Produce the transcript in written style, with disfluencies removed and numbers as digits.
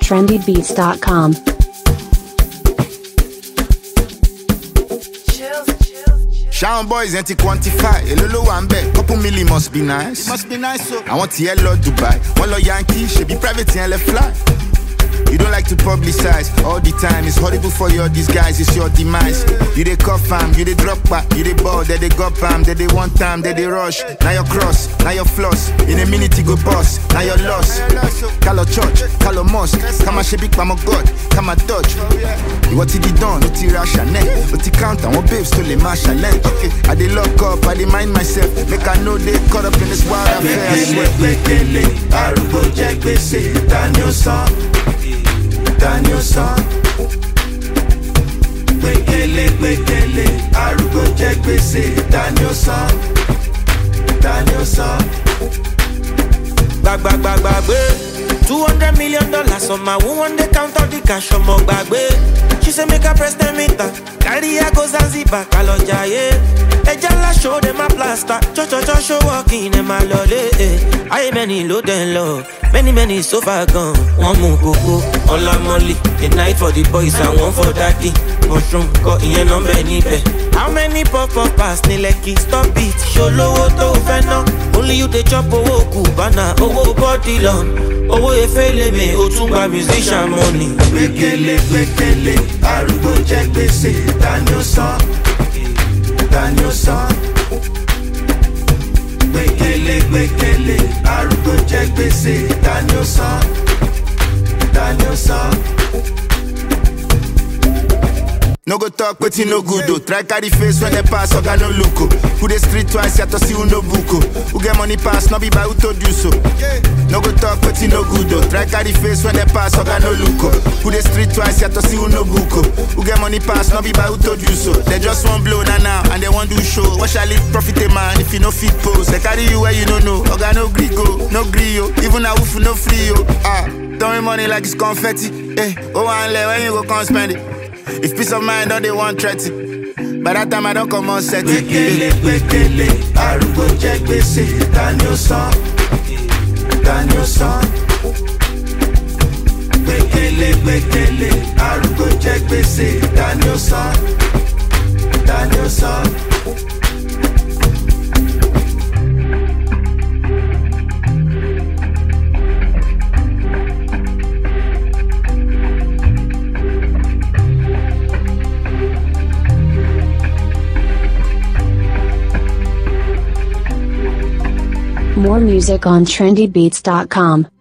trendybeats.com. Shout boys ain't to quantify. A little one bet, couple million must be nice. It must be nice, so I want to yellow Dubai. One lo Yankee, should be private and let fly. You don't like to publicize all the time. It's horrible for your disguise, it's your demise. You they cuff fam, you they drop back, you they ball, they go pam, they one time, they rush. Now your cross, now your floss. In a minute you go boss, now your loss. Call a church, call a mosque. Come a shebik, come a god, come a touch. What did he done? What he rush and neck? What he count and what babes to the marshal length? Okay, I they lock up, I they mind myself. Make I know they caught up in this wild affair. Arúgbó jẹ gbèsè, Daniel San. Gbẹ̀gẹ̀lẹ̀, arúgbó jẹ gbèsè, Daniel San. Gbàgbé. $200 million on my one day count all the cash on my gbàgbé. She say make her press the meter. Carry her go Zanzibar, Kaloja, yeah. Ejala show them a plaster. Cho show walking in my lolly. I many load and low. Many so far gone. One more coco, all la molly. The night for the boys and one for daddy. Mushroom got in on many bed. How many pop pass ni leki stop it. Show low to feno. Only you the chop owo kubana, owo body long. Owo efele me, otumba musician money. Gbẹ̀gẹ̀lẹ̀, arúgbó jẹ gbèsè, Daniel San. Gbẹ̀gẹ̀lẹ̀, arúgbó jẹ gbèsè, Daniel San. No go talk, but you no good though. Try carry face when they pass, or got no look. Who the street twice, you to see who no book. Who get money pass, no be by who told you so. No go talk, but you no good though. Try carry face when they pass, or got no look. Who the street twice, you to see who no book. Who get money pass, no be by who told you so. They just want blow now, and they want do show. What shall it profit a man if you no fit pose? They carry you where you don't know. Or got no grigo, no grio. Even a woof no free yo. Throwing money like it's confetti. Oh, and let when you go come spend it. If peace of mind don't they want threat. By that time I don't come on set it. Gbẹ̀gẹ̀lẹ̀, arúgbó jẹ gbèsè, Daniel San. Gbẹ̀gẹ̀lẹ̀, arúgbó jẹ gbèsè, Daniel San. More music on trendybeats.com.